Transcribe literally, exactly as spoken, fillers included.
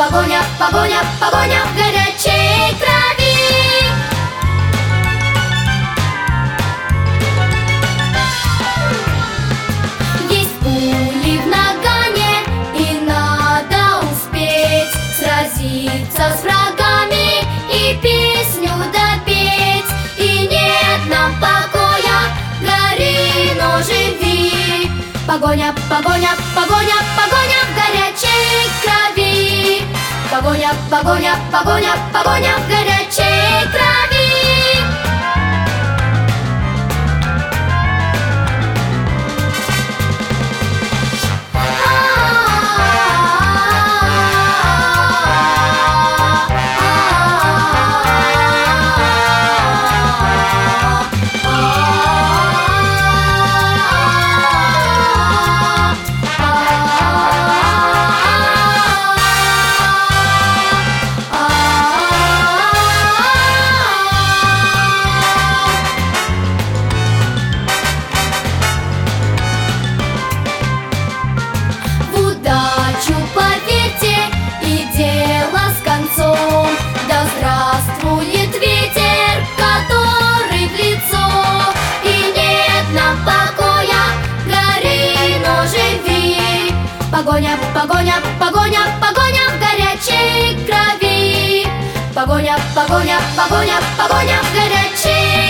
погоня, погоня, погоня в горячей крови. Есть пули в нагане, и надо успеть сразиться с врагами и песню допеть. И нет нам покоя, гори, но живи. Погоня, погоня, погоня, погоня в горячей крови. Погоня, погоня, погоня, погоня в горячей крови. Погоня, погоня, погоня, погоня в горячей крови. Погоня, погоня, погоня, погоня в горячей